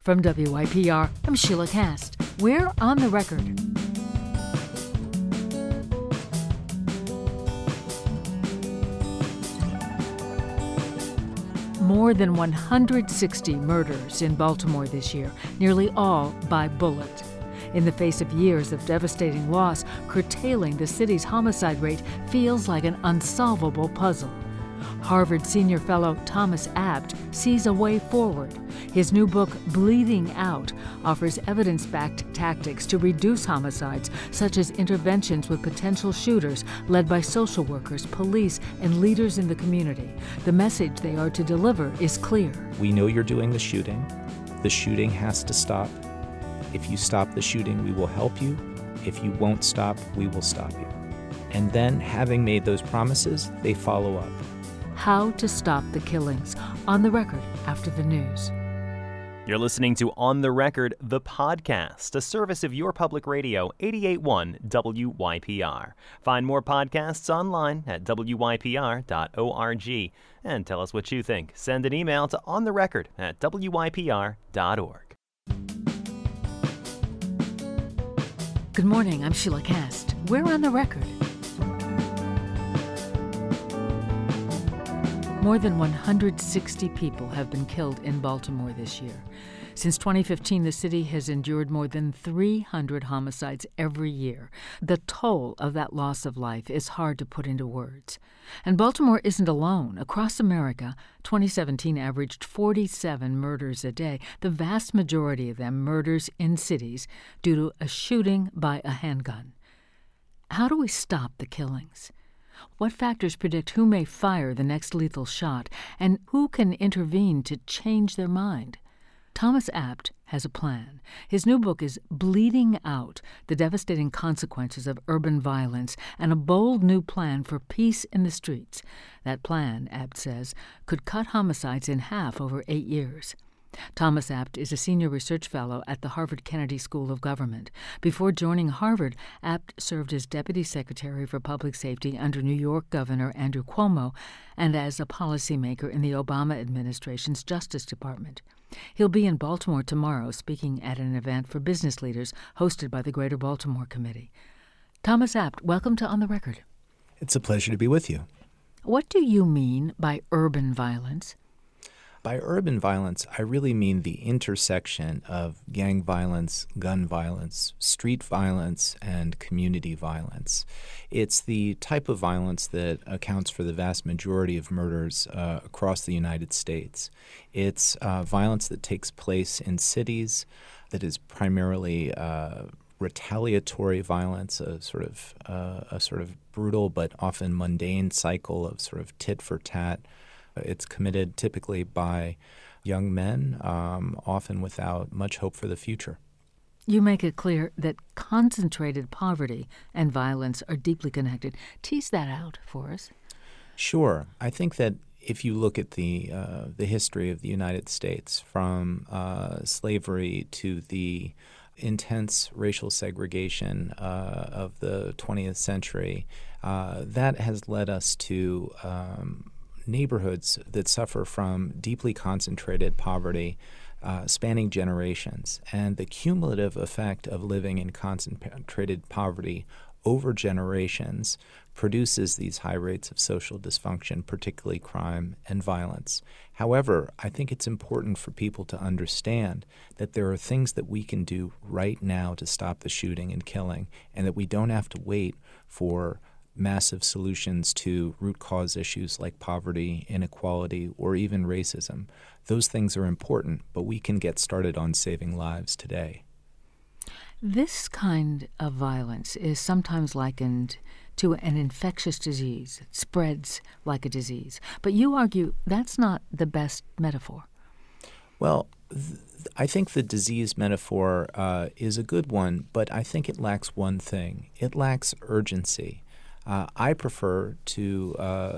From WYPR, I'm Sheila Cast. We're on the record. More than 160 murders in Baltimore this year, nearly all by bullet. In the face of years of devastating loss, curtailing the city's homicide rate feels like an unsolvable puzzle. Harvard senior fellow Thomas Abt sees a way forward. His new book, Bleeding Out, offers evidence-backed tactics to reduce homicides, such as interventions with potential shooters led by social workers, police, and leaders in the community. The message they are to deliver is clear. We know you're doing the shooting. The shooting has to stop. If you stop the shooting, we will help you. If you won't stop, we will stop you. And then, having made those promises, they follow up. How to Stop the Killings. On the record after the news. You're listening to On the Record, the podcast, a service of your public radio, 88.1 WYPR. Find more podcasts online at wypr.org. And tell us what you think. Send an email to ontherecord@wypr.org. Good morning, I'm Sheila Cast. We're on the record. More than 160 people have been killed in Baltimore this year. Since 2015, the city has endured more than 300 homicides every year. The toll of that loss of life is hard to put into words. And Baltimore isn't alone. Across America, 2017 averaged 47 murders a day, the vast majority of them murders in cities due to a shooting by a handgun. How do we stop the killings? What factors predict who may fire the next lethal shot, and who can intervene to change their mind? Thomas Abt has a plan. His new book is Bleeding Out, The Devastating Consequences of Urban Violence, and a bold new plan for peace in the streets. That plan, Abt says, could cut homicides in half over 8 years. Thomas Abt is a senior research fellow at the Harvard Kennedy School of Government. Before joining Harvard, Abt served as Deputy Secretary for Public Safety under New York Governor Andrew Cuomo and as a policymaker in the Obama administration's Justice Department. He'll be in Baltimore tomorrow speaking at an event for business leaders hosted by the Greater Baltimore Committee. Thomas Abt, welcome to On the Record. It's a pleasure to be with you. What do you mean by urban violence? By urban violence, I really mean the intersection of gang violence, gun violence, street violence, and community violence. It's the type of violence that accounts for the vast majority of murders across the United States. It's violence that takes place in cities that is primarily retaliatory violence, a sort of brutal but often mundane cycle of sort of tit for tat. It's committed typically by young men, often without much hope for the future. You make it clear that concentrated poverty and violence are deeply connected. Tease that out for us. Sure. I think that if you look at the history of the United States, from slavery to the intense racial segregation of the 20th century, that has led us to neighborhoods that suffer from deeply concentrated poverty spanning generations. And the cumulative effect of living in concentrated poverty over generations produces these high rates of social dysfunction, particularly crime and violence. However, I think it's important for people to understand that there are things that we can do right now to stop the shooting and killing, and that we don't have to wait for massive solutions to root cause issues like poverty, inequality, or even racism. Those things are important, but we can get started on saving lives today. This kind of violence is sometimes likened to an infectious disease. It spreads like a disease. But you argue that's not the best metaphor. Well, I think the disease metaphor is a good one, but I think it lacks one thing. It lacks urgency. I prefer to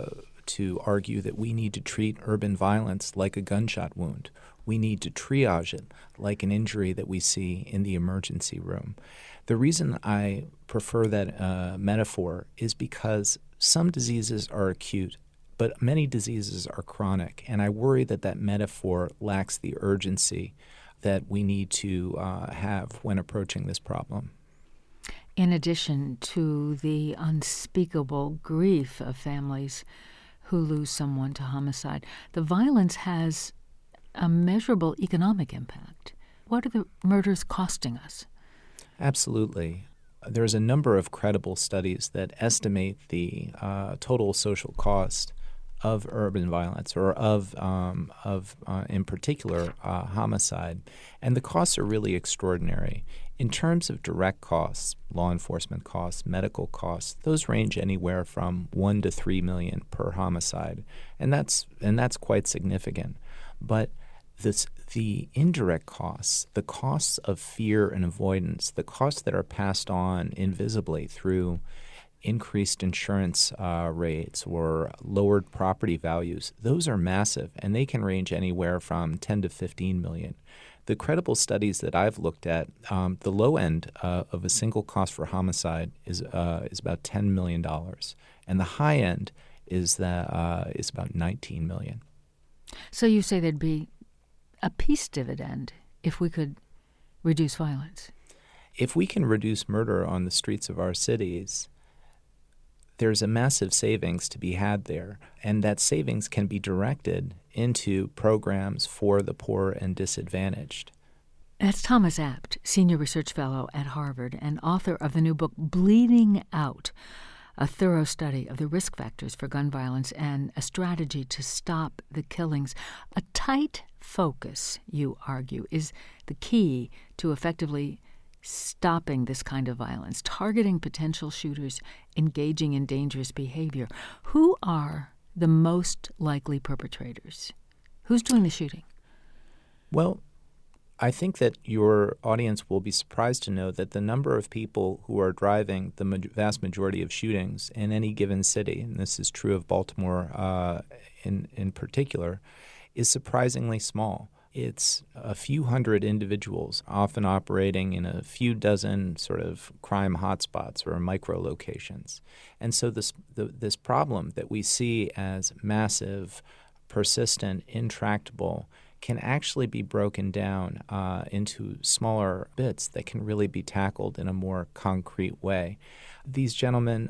argue that we need to treat urban violence like a gunshot wound. We need to triage it like an injury that we see in the emergency room. The reason I prefer that metaphor is because some diseases are acute, but many diseases are chronic, and I worry that that metaphor lacks the urgency that we need to have when approaching this problem. In addition to the unspeakable grief of families who lose someone to homicide, the violence has a measurable economic impact. What are the murders costing us? Absolutely. There's a number of credible studies that estimate the total social cost of urban violence, or of in particular, homicide. And the costs are really extraordinary. In terms of direct costs, law enforcement costs, medical costs, those range anywhere from $1 to $3 million per homicide, and that's quite significant. But the indirect costs, the costs of fear and avoidance, the costs that are passed on invisibly through increased insurance rates or lowered property values, those are massive, and they can range anywhere from 10 to 15 million. The credible studies that I've looked at, the low end of a single cost for homicide is about $10 million, and the high end is about $19 million. So you say there'd be a peace dividend if we could reduce violence? If we can reduce murder on the streets of our cities, there's a massive savings to be had there, and that savings can be directed into programs for the poor and disadvantaged. That's Thomas Abt, Senior Research Fellow at Harvard and author of the new book, Bleeding Out, a thorough study of the risk factors for gun violence and a strategy to stop the killings. A tight focus, you argue, is the key to effectively stopping this kind of violence, targeting potential shooters engaging in dangerous behavior. Who are the most likely perpetrators? Who's doing the shooting? Well, I think that your audience will be surprised to know that the number of people who are driving the vast majority of shootings in any given city, and this is true of Baltimore in particular, is surprisingly small. It's a few hundred individuals, often operating in a few dozen sort of crime hotspots or micro-locations. And so this problem that we see as massive, persistent, intractable, can actually be broken down into smaller bits that can really be tackled in a more concrete way. These gentlemen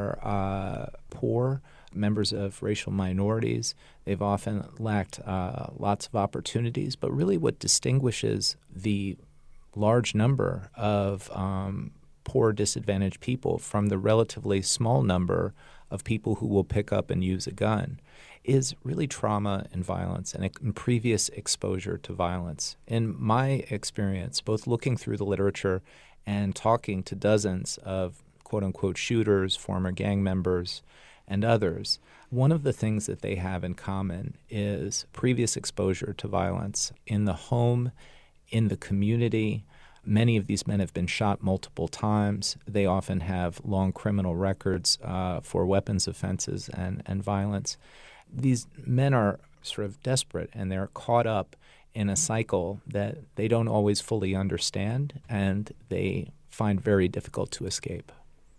are poor, members of racial minorities. They've often lacked lots of opportunities, but really what distinguishes the large number of poor, disadvantaged people from the relatively small number of people who will pick up and use a gun is really trauma and violence and previous exposure to violence. In my experience, both looking through the literature and talking to dozens of quote-unquote shooters, former gang members, and others, one of the things that they have in common is previous exposure to violence in the home, in the community. Many of these men have been shot multiple times. They often have long criminal records for weapons offenses and violence. These men are sort of desperate, and they're caught up in a cycle that they don't always fully understand, and they find very difficult to escape.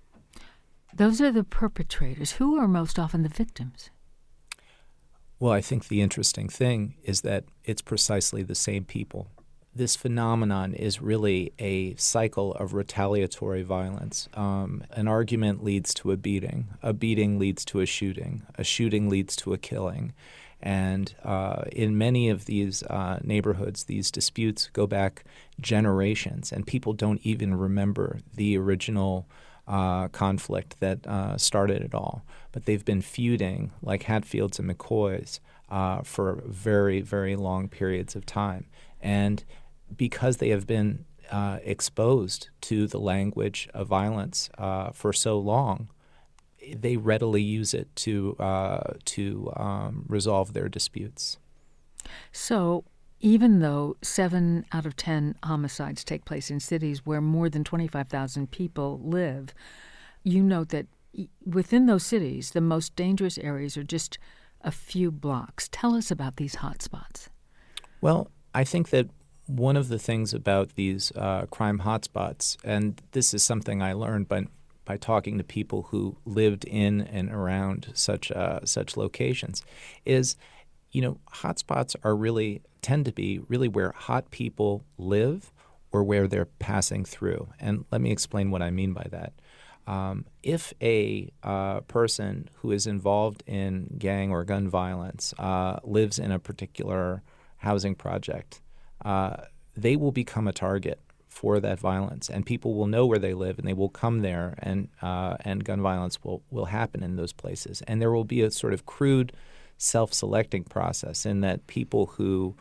Those are the perpetrators. Who are most often the victims? Well, I think the interesting thing is that it's precisely the same people. This phenomenon is really a cycle of retaliatory violence. An argument leads to a beating leads to a shooting leads to a killing. And in many of these neighborhoods, these disputes go back generations, and people don't even remember the original conflict that started it all. But they've been feuding like Hatfields and McCoys for very, very long periods of time. And because they have been exposed to the language of violence for so long, they readily use it to resolve their disputes. So even though 7 out of 10 homicides take place in cities where more than 25,000 people live, you note that within those cities, the most dangerous areas are just a few blocks. Tell us about these hotspots. Well, I think that one of the things about these crime hotspots, and this is something I learned by talking to people who lived in and around such locations, is hotspots tend to be really where hot people live or where they're passing through. And let me explain what I mean by that. If a person who is involved in gang or gun violence lives in a particular housing project, they will become a target for that violence, and people will know where they live, and they will come there, and gun violence will happen in those places. And there will be a sort of crude self-selecting process in that people who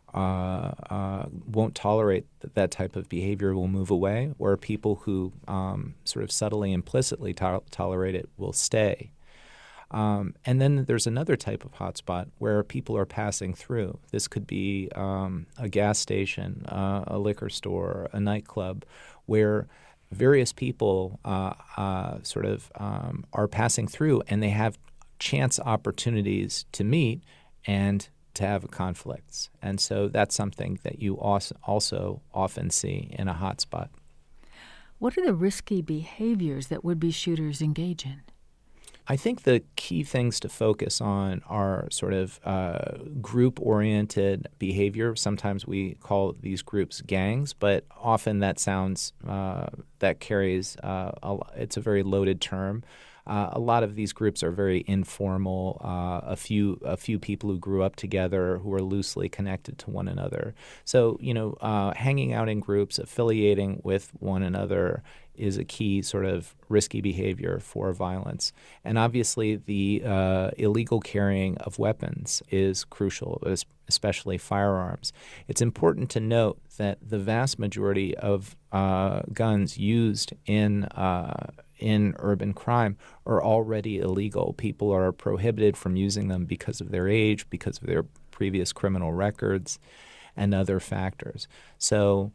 won't tolerate that type of behavior will move away, or people who sort of subtly, implicitly tolerate it will stay. And then there's another type of hotspot where people are passing through. This could be a gas station, a liquor store, a nightclub, where various people are passing through, and they have chance opportunities to meet and to have conflicts. And so that's something that you also often see in a hotspot. What are the risky behaviors that would-be shooters engage in? I think the key things to focus on are sort of group-oriented behavior. Sometimes we call these groups gangs, but often that sounds that carries it's a very loaded term. A lot of these groups are very informal. A few people who grew up together who are loosely connected to one another. So hanging out in groups, affiliating with one another is a key sort of risky behavior for violence. And obviously the illegal carrying of weapons is crucial, especially firearms. It's important to note that the vast majority of guns used in urban crime are already illegal. People are prohibited from using them because of their age, because of their previous criminal records, and other factors. So,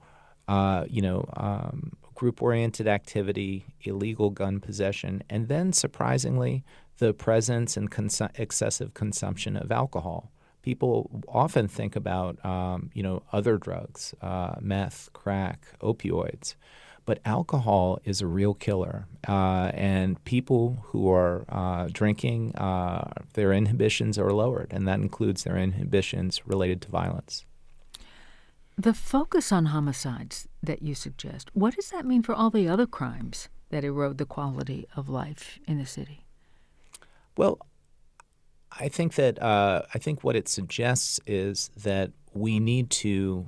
group-oriented activity, illegal gun possession, and then, surprisingly, the presence and excessive consumption of alcohol. People often think about, other drugs, meth, crack, opioids. But alcohol is a real killer, and people who are drinking, their inhibitions are lowered, and that includes their inhibitions related to violence. The focus on homicides that you suggest, what does that mean for all the other crimes that erode the quality of life in the city? Well, I think what it suggests is that we need to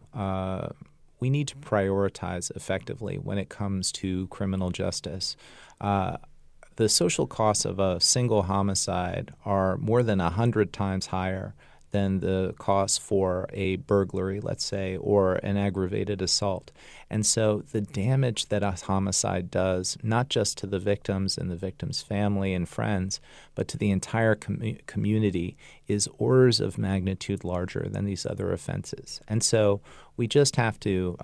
prioritize effectively when it comes to criminal justice. The social costs of a single homicide are more than 100 times higher than the cost for a burglary, let's say, or an aggravated assault. And so the damage that a homicide does, not just to the victims and the victim's family and friends, but to the entire community, is orders of magnitude larger than these other offenses. And so we just have to,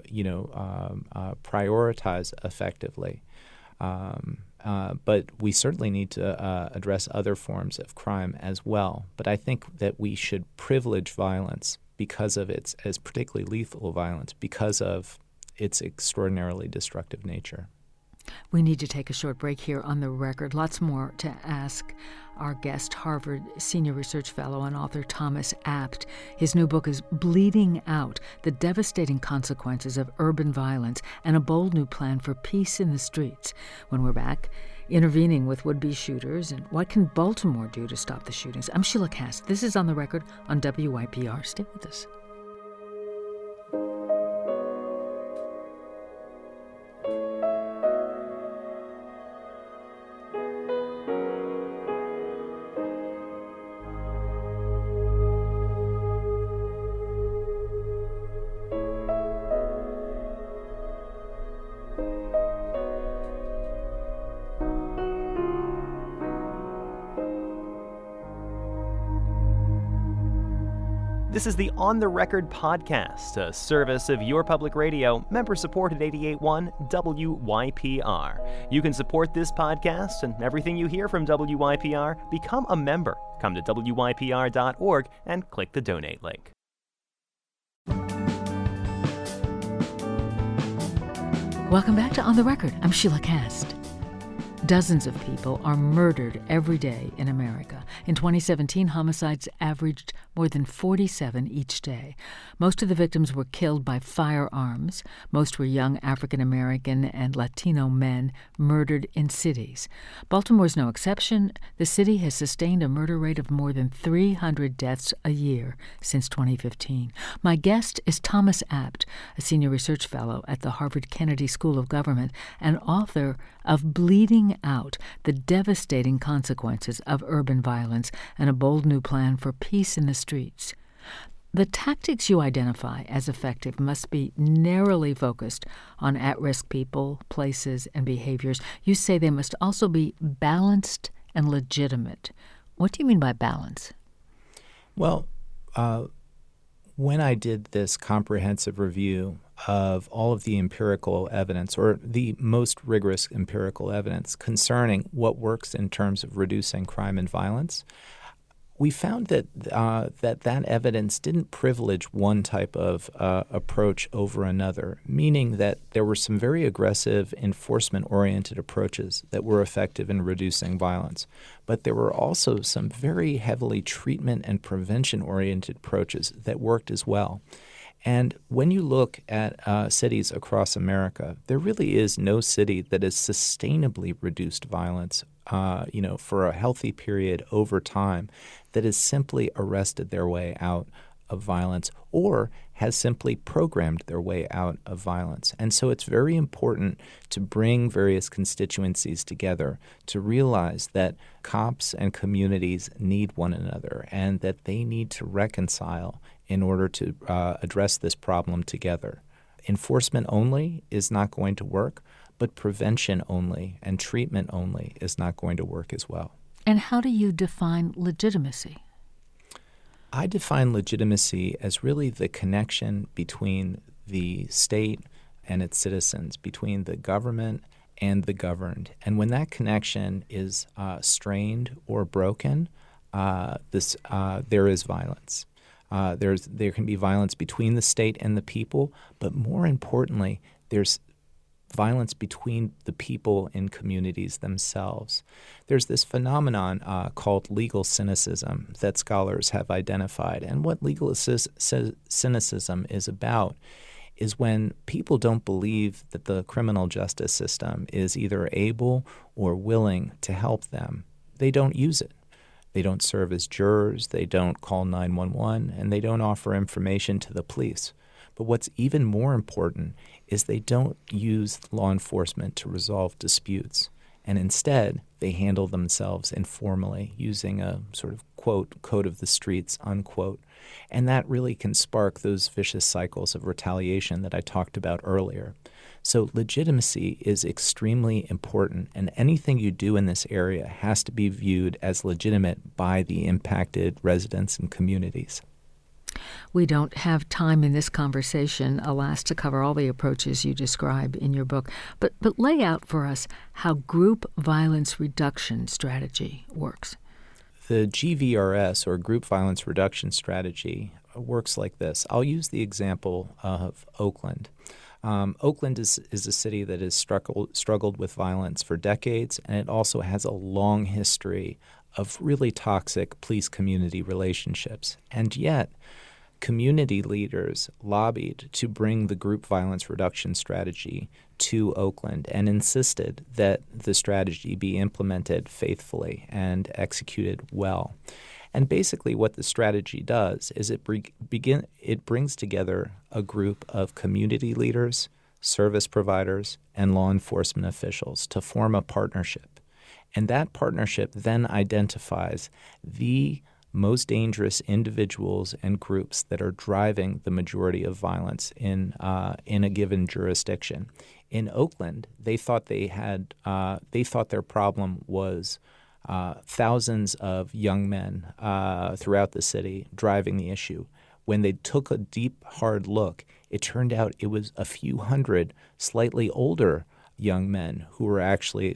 prioritize effectively. But we certainly need to address other forms of crime as well. But I think that we should privilege violence because of as particularly lethal violence, because of its extraordinarily destructive nature. We need to take a short break here on The Record. Lots more to ask our guest, Harvard Senior Research Fellow and author Thomas Abt. His new book is Bleeding Out: The Devastating Consequences of Urban Violence and a Bold New Plan for Peace in the Streets. When we're back, intervening with would-be shooters and what can Baltimore do to stop the shootings. I'm Sheila Kass. This is On the Record on WYPR. Stay with us. This is the On the Record podcast, a service of your public radio, member-supported 88.1 WYPR. You can support this podcast and everything you hear from WYPR. Become a member. Come to WYPR.org and click the donate link. Welcome back to On the Record. I'm Sheila Kass. Dozens of people are murdered every day in America. In 2017, homicides averaged more than 47 each day. Most of the victims were killed by firearms. Most were young African American and Latino men murdered in cities. Baltimore's no exception. The city has sustained a murder rate of more than 300 deaths a year since 2015. My guest is Thomas Abt, a senior research fellow at the Harvard Kennedy School of Government and author of Bleeding Out, the devastating consequences of urban violence and a bold new plan for peace in the streets. The tactics you identify as effective must be narrowly focused on at-risk people, places, and behaviors. You say they must also be balanced and legitimate. What do you mean by balance? Well, when I did this comprehensive review of all of the empirical evidence, or the most rigorous empirical evidence concerning what works in terms of reducing crime and violence, we found that that evidence didn't privilege one type of approach over another, meaning that there were some very aggressive enforcement-oriented approaches that were effective in reducing violence. But there were also some very heavily treatment and prevention-oriented approaches that worked as well. And when you look at cities across America, there really is no city that has sustainably reduced violence for a healthy period over time that has simply arrested their way out of violence or has simply programmed their way out of violence. And so it's very important to bring various constituencies together to realize that cops and communities need one another and that they need to reconcile in order to address this problem together. Enforcement only is not going to work, but prevention only and treatment only is not going to work as well. And how do you define legitimacy? I define legitimacy as really the connection between the state and its citizens, between the government and the governed. And when that connection is strained or broken, there is violence. There can be violence between the state and the people, but more importantly, there's violence between the people in communities themselves. There's this phenomenon called legal cynicism that scholars have identified. And what legal cynicism is about is when people don't believe that the criminal justice system is either able or willing to help them, they don't use it. They don't serve as jurors, they don't call 911, and they don't offer information to the police. But what's even more important is they don't use law enforcement to resolve disputes. And instead, they handle themselves informally using a sort of, quote, code of the streets, unquote. And that really can spark those vicious cycles of retaliation that I talked about earlier. So legitimacy is extremely important, and anything you do in this area has to be viewed as legitimate by the impacted residents and communities. We don't have time in this conversation, alas, to cover all the approaches you describe in your book, but lay out for us how group violence reduction strategy works. The GVRS, or Group Violence Reduction Strategy, works like this. I'll use the example of Oakland. Oakland is a city that has struggled with violence for decades, and it also has a long history of really toxic police-community relationships. And yet, community leaders lobbied to bring the group violence reduction strategy to Oakland and insisted that the strategy be implemented faithfully and executed well. And basically what the strategy does is it brings together a group of community leaders, service providers, and law enforcement officials to form a partnership. And that partnership then identifies the most dangerous individuals and groups that are driving the majority of violence in a given jurisdiction. In Oakland, they thought their problem was thousands of young men throughout the city driving the issue. When they took a deep, hard look, it turned out it was a few hundred slightly older young men who actually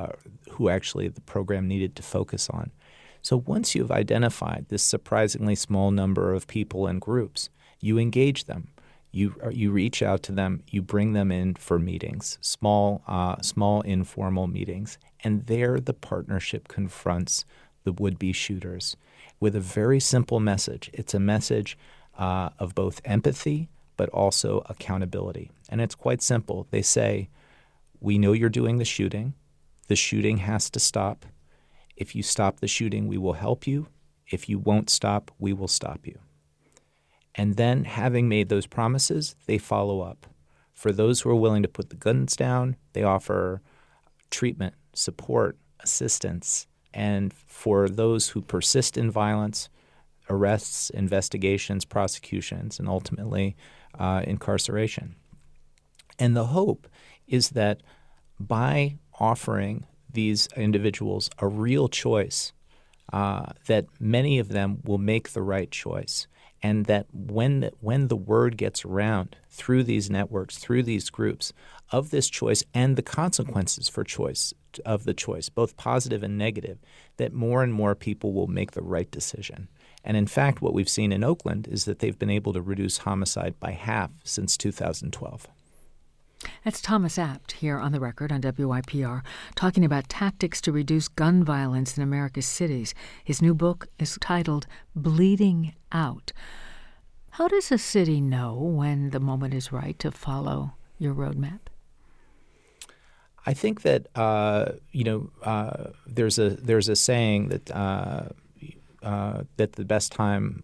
the program needed to focus on. So once you've identified this surprisingly small number of people and groups, you engage them. You reach out to them, you bring them in for meetings, small informal meetings, and there the partnership confronts the would-be shooters with a very simple message. It's a message of both empathy but also accountability. And it's quite simple. They say, we know you're doing the shooting. The shooting has to stop. If you stop the shooting, we will help you. If you won't stop, we will stop you. And then, having made those promises, they follow up. For those who are willing to put the guns down, they offer treatment, support, assistance. And for those who persist in violence, arrests, investigations, prosecutions, and ultimately incarceration. And the hope is that by offering these individuals a real choice, that many of them will make the right choice. And that when the word gets around through these networks, through these groups, of this choice and the consequences for choice of the choice, both positive and negative, that more and more people will make the right decision. And in fact, what we've seen in Oakland is that they've been able to reduce homicide by half since 2012. That's Thomas Abt here on The Record on WYPR, talking about tactics to reduce gun violence in America's cities. His new book is titled Bleeding Out. How does a city know when the moment is right to follow your roadmap? I think that there's a saying that that the best time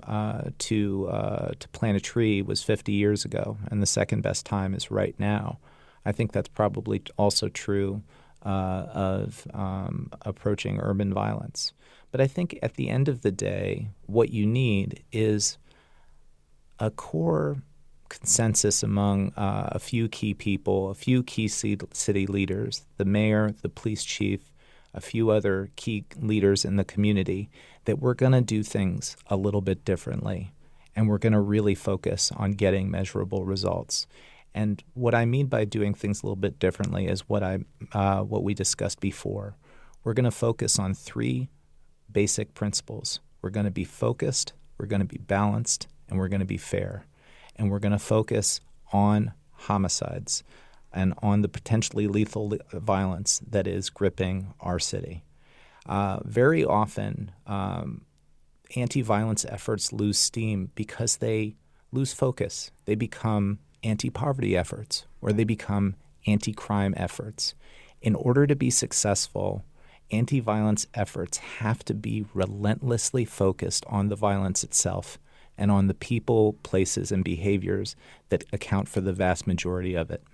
to plant a tree was 50 years ago, and the second best time is right now. I think that's probably also true of approaching urban violence. But I think at the end of the day, what you need is a core consensus among a few key people, a few key city leaders, the mayor, the police chief, a few other key leaders in the community, that we're going to do things a little bit differently, and we're going to really focus on getting measurable results. And what I mean by doing things a little bit differently is what we discussed before. We're going to focus on three basic principles. We're going to be focused, we're going to be balanced, and we're going to be fair. And we're going to focus on homicides and on the potentially lethal violence that is gripping our city. Very often, anti-violence efforts lose steam because they lose focus. They become anti-poverty efforts, or they become anti-crime efforts. In order to be successful, anti-violence efforts have to be relentlessly focused on the violence itself and on the people, places, and behaviors that account for the vast majority of it.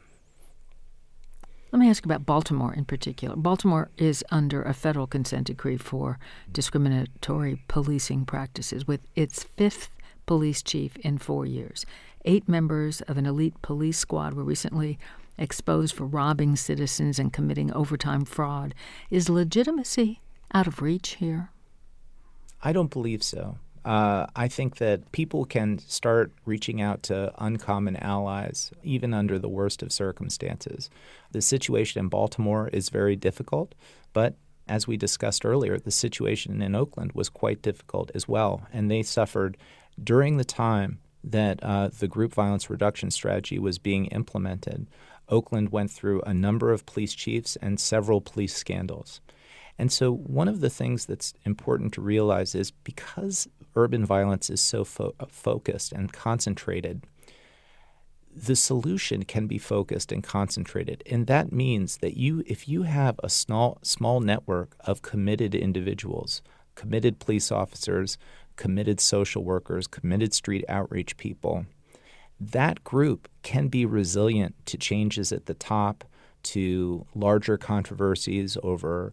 Let me ask about Baltimore in particular. Baltimore is under a federal consent decree for discriminatory policing practices, with its fifth police chief in 4 years. 8 members of an elite police squad were recently exposed for robbing citizens and committing overtime fraud. Is legitimacy out of reach here? I don't believe so. I think that people can start reaching out to uncommon allies, even under the worst of circumstances. The situation in Baltimore is very difficult, but as we discussed earlier, the situation in Oakland was quite difficult as well, and they suffered during the time that the group violence reduction strategy was being implemented. Oakland went through a number of police chiefs and several police scandals. And so one of the things that's important to realize is because urban violence is so focused and concentrated, the solution can be focused and concentrated. And that means that if you have a small network of committed individuals, committed police officers, committed social workers, committed street outreach people, that group can be resilient to changes at the top, to larger controversies over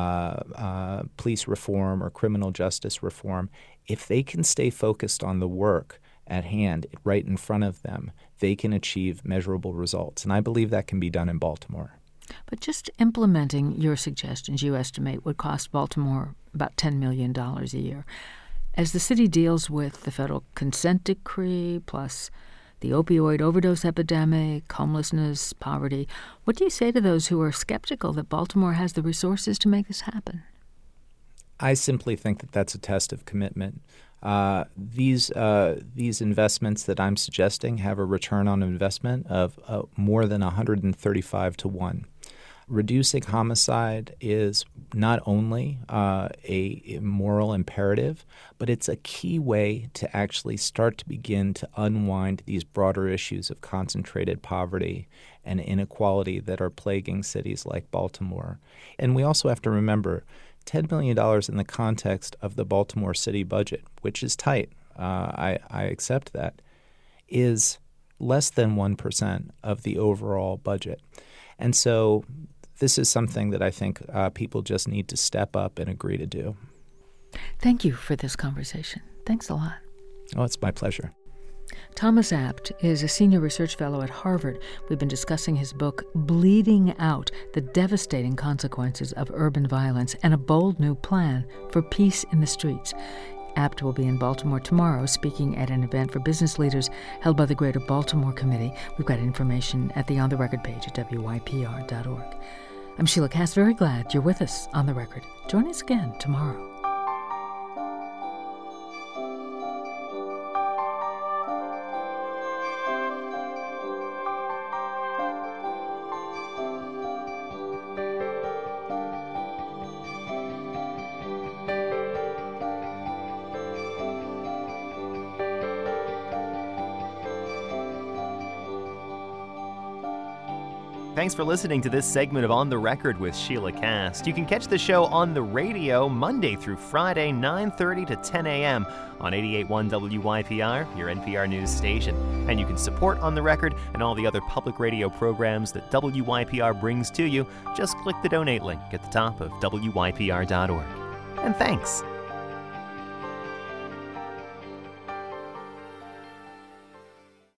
police reform or criminal justice reform. If they can stay focused on the work at hand, right in front of them, they can achieve measurable results. And I believe that can be done in Baltimore. But just implementing your suggestions, you estimate, would cost Baltimore about $10 million a year. As the city deals with the federal consent decree, plus the opioid overdose epidemic, homelessness, poverty, what do you say to those who are skeptical that Baltimore has the resources to make this happen? I simply think that that's a test of commitment. These investments that I'm suggesting have a return on investment of more than 135 to 1. Reducing homicide is not only a moral imperative, but it's a key way to actually start to begin to unwind these broader issues of concentrated poverty and inequality that are plaguing cities like Baltimore. And we also have to remember $10 million in the context of the Baltimore city budget, which is tight, I accept that, is less than 1% of the overall budget. And so this is something that I think people just need to step up and agree to do. Thank you for this conversation. Thanks a lot. Oh, it's my pleasure. Thomas Abt is a senior research fellow at Harvard. We've been discussing his book, Bleeding Out: The Devastating Consequences of Urban Violence and a Bold New Plan for Peace in the Streets. Abt will be in Baltimore tomorrow speaking at an event for business leaders held by the Greater Baltimore Committee. We've got information at the On the Record page at wypr.org. I'm Sheila Cass, very glad you're with us on The Record. Join us again tomorrow. Thanks for listening to this segment of On the Record with Sheila Cass. You can catch the show on the radio Monday through Friday, 9:30 to 10 a.m. on 88.1 WYPR, your NPR news station. And you can support On the Record and all the other public radio programs that WYPR brings to you. Just click the donate link at the top of WYPR.org. And thanks.